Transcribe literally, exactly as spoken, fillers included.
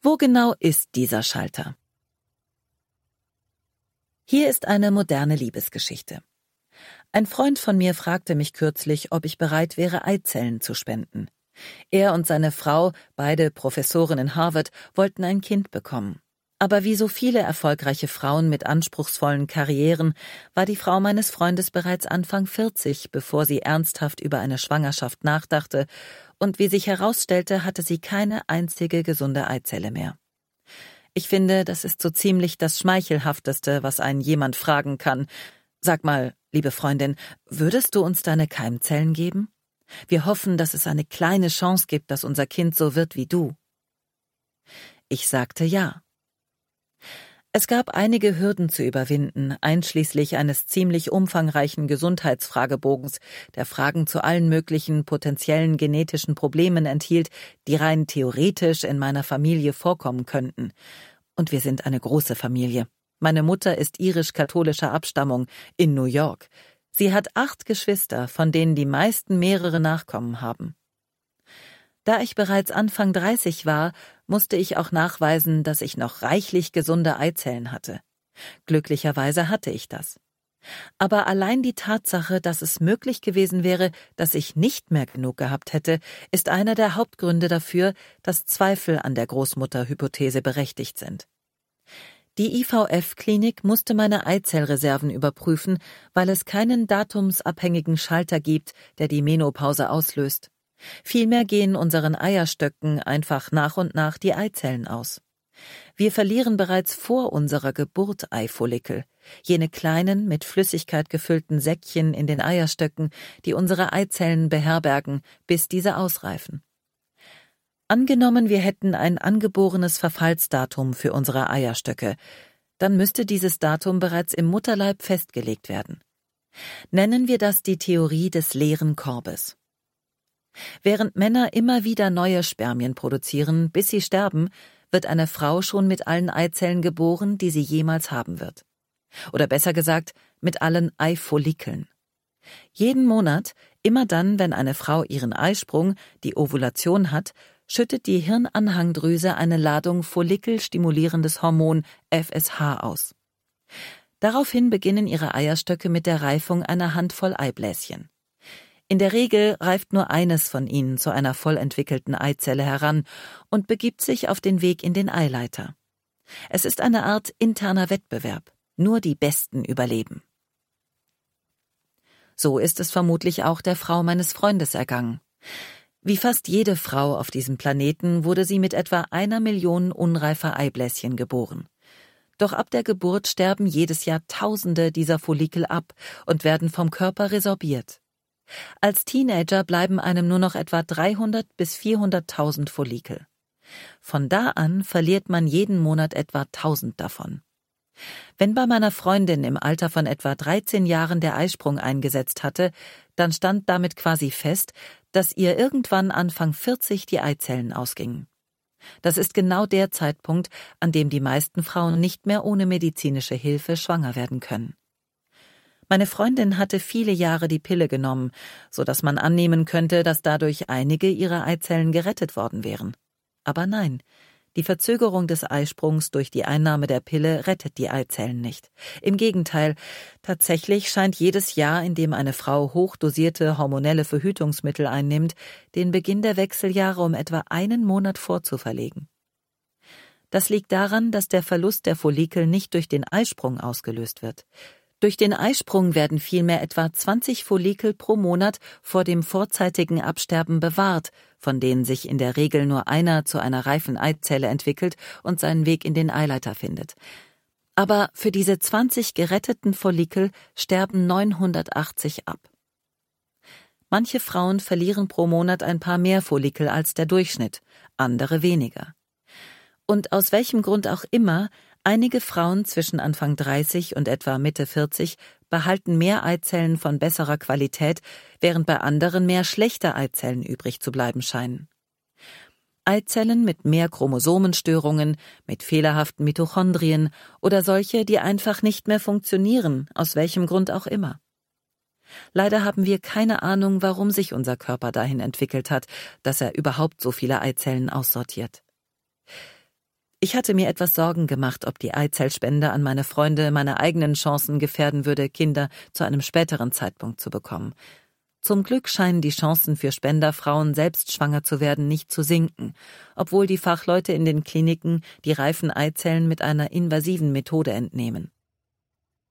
Wo genau ist dieser Schalter? Hier ist eine moderne Liebesgeschichte. Ein Freund von mir fragte mich kürzlich, ob ich bereit wäre, Eizellen zu spenden. Er und seine Frau, beide Professoren in Harvard, wollten ein Kind bekommen. Aber wie so viele erfolgreiche Frauen mit anspruchsvollen Karrieren war die Frau meines Freundes bereits Anfang vierzig, bevor sie ernsthaft über eine Schwangerschaft nachdachte, und wie sich herausstellte, hatte sie keine einzige gesunde Eizelle mehr. Ich finde, das ist so ziemlich das Schmeichelhafteste, was einen jemand fragen kann. Sag mal, liebe Freundin, würdest du uns deine Keimzellen geben? Wir hoffen, dass es eine kleine Chance gibt, dass unser Kind so wird wie du. Ich sagte ja. Es gab einige Hürden zu überwinden, einschließlich eines ziemlich umfangreichen Gesundheitsfragebogens, der Fragen zu allen möglichen potenziellen genetischen Problemen enthielt, die rein theoretisch in meiner Familie vorkommen könnten. Und wir sind eine große Familie. Meine Mutter ist irisch-katholischer Abstammung in New York. Sie hat acht Geschwister, von denen die meisten mehrere Nachkommen haben. Da ich bereits Anfang dreißig war, musste ich auch nachweisen, dass ich noch reichlich gesunde Eizellen hatte. Glücklicherweise hatte ich das. Aber allein die Tatsache, dass es möglich gewesen wäre, dass ich nicht mehr genug gehabt hätte, ist einer der Hauptgründe dafür, dass Zweifel an der Großmutterhypothese berechtigt sind. Die I V F-Klinik musste meine Eizellreserven überprüfen, weil es keinen datumsabhängigen Schalter gibt, der die Menopause auslöst. Vielmehr gehen unseren Eierstöcken einfach nach und nach die Eizellen aus. Wir verlieren bereits vor unserer Geburt Eifollikel, jene kleinen, mit Flüssigkeit gefüllten Säckchen in den Eierstöcken, die unsere Eizellen beherbergen, bis diese ausreifen. Angenommen, wir hätten ein angeborenes Verfallsdatum für unsere Eierstöcke, dann müsste dieses Datum bereits im Mutterleib festgelegt werden. Nennen wir das die Theorie des leeren Korbes. Während Männer immer wieder neue Spermien produzieren, bis sie sterben, wird eine Frau schon mit allen Eizellen geboren, die sie jemals haben wird. Oder besser gesagt, mit allen Eifollikeln. Jeden Monat, immer dann, wenn eine Frau ihren Eisprung, die Ovulation hat, schüttet die Hirnanhangdrüse eine Ladung follikelstimulierendes Hormon F S H aus. Daraufhin beginnen ihre Eierstöcke mit der Reifung einer Handvoll Eibläschen. In der Regel reift nur eines von ihnen zu einer voll entwickelten Eizelle heran und begibt sich auf den Weg in den Eileiter. Es ist eine Art interner Wettbewerb. Nur die Besten überleben. So ist es vermutlich auch der Frau meines Freundes ergangen. Wie fast jede Frau auf diesem Planeten wurde sie mit etwa einer Million unreifer Eibläschen geboren. Doch ab der Geburt sterben jedes Jahr Tausende dieser Follikel ab und werden vom Körper resorbiert. Als Teenager bleiben einem nur noch etwa dreihundert bis vierhunderttausend Follikel. Von da an verliert man jeden Monat etwa tausend davon. Wenn bei meiner Freundin im Alter von etwa dreizehn Jahren der Eisprung eingesetzt hatte, dann stand damit quasi fest, dass ihr irgendwann Anfang vierzig die Eizellen ausgingen. Das ist genau der Zeitpunkt, an dem die meisten Frauen nicht mehr ohne medizinische Hilfe schwanger werden können. Meine Freundin hatte viele Jahre die Pille genommen, so dass man annehmen könnte, dass dadurch einige ihrer Eizellen gerettet worden wären. Aber nein, die Verzögerung des Eisprungs durch die Einnahme der Pille rettet die Eizellen nicht. Im Gegenteil, tatsächlich scheint jedes Jahr, in dem eine Frau hochdosierte hormonelle Verhütungsmittel einnimmt, den Beginn der Wechseljahre um etwa einen Monat vorzuverlegen. Das liegt daran, dass der Verlust der Follikel nicht durch den Eisprung ausgelöst wird. Durch den Eisprung werden vielmehr etwa zwanzig Follikel pro Monat vor dem vorzeitigen Absterben bewahrt, von denen sich in der Regel nur einer zu einer reifen Eizelle entwickelt und seinen Weg in den Eileiter findet. Aber für diese zwanzig geretteten Follikel sterben neunhundertachtzig ab. Manche Frauen verlieren pro Monat ein paar mehr Follikel als der Durchschnitt, andere weniger. Und aus welchem Grund auch immer, einige Frauen zwischen Anfang dreißig und etwa Mitte vierzig behalten mehr Eizellen von besserer Qualität, während bei anderen mehr schlechte Eizellen übrig zu bleiben scheinen. Eizellen mit mehr Chromosomenstörungen, mit fehlerhaften Mitochondrien oder solche, die einfach nicht mehr funktionieren, aus welchem Grund auch immer. Leider haben wir keine Ahnung, warum sich unser Körper dahin entwickelt hat, dass er überhaupt so viele Eizellen aussortiert. Ich hatte mir etwas Sorgen gemacht, ob die Eizellspende an meine Freunde meine eigenen Chancen gefährden würde, Kinder zu einem späteren Zeitpunkt zu bekommen. Zum Glück scheinen die Chancen für Spenderfrauen, selbst schwanger zu werden, nicht zu sinken, obwohl die Fachleute in den Kliniken die reifen Eizellen mit einer invasiven Methode entnehmen.